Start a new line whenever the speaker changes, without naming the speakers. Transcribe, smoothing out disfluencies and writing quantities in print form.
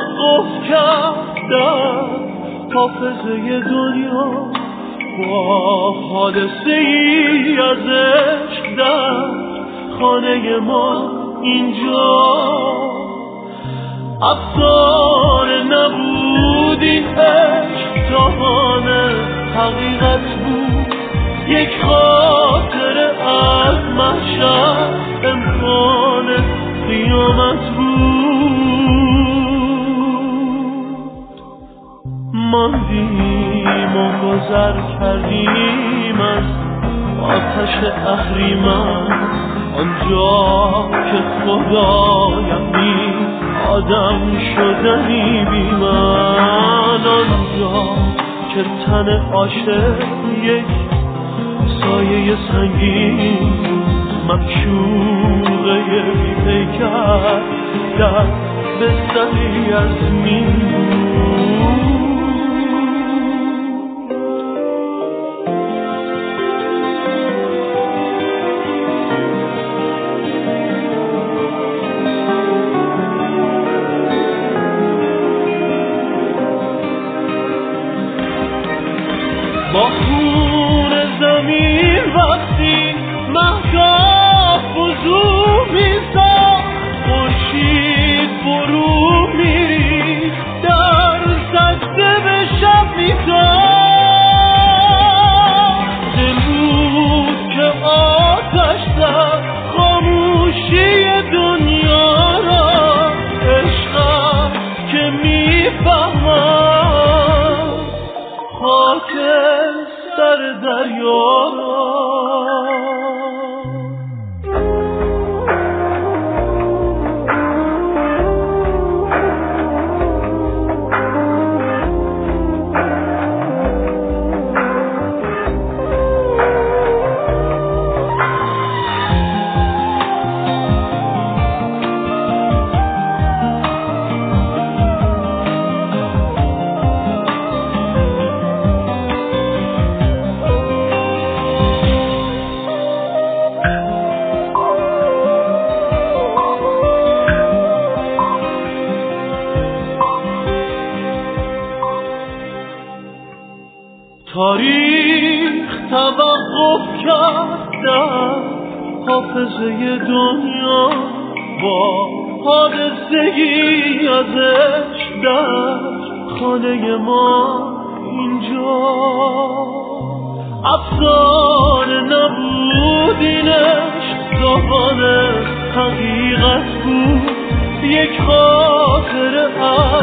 توقف کردم حافظه دنیا با حادثه ای از عشق در خانه ما اینجا. افسانه نبود این عشق تاوانه حقیقت بود، یک خاطره از محشر امکان قیامت بود. ماندیم و گذر کردیم از آتش اهریمن، آنجا که خدایم نیست آدم شدنی بی من، آنجا که تن عاشق یک سایه سنگین مکشوقه بی پیکر در بستری از مین بود. با خون زمین وقتی مهتاب وضو می‌ساخت، خورشید فرو می‌ریخت در سجده به شب می‌تافت. دل بود که آتش زد خاموشی دنیا را، عشق که می‌فهمد خاک سر دریا را. تاریخ توقف کردم حافظه دنیا با حادثه‌ای از عشق در خانه ما اینجا. افسانه نبود این عشق داغانه حقیقت بود، یک خاطره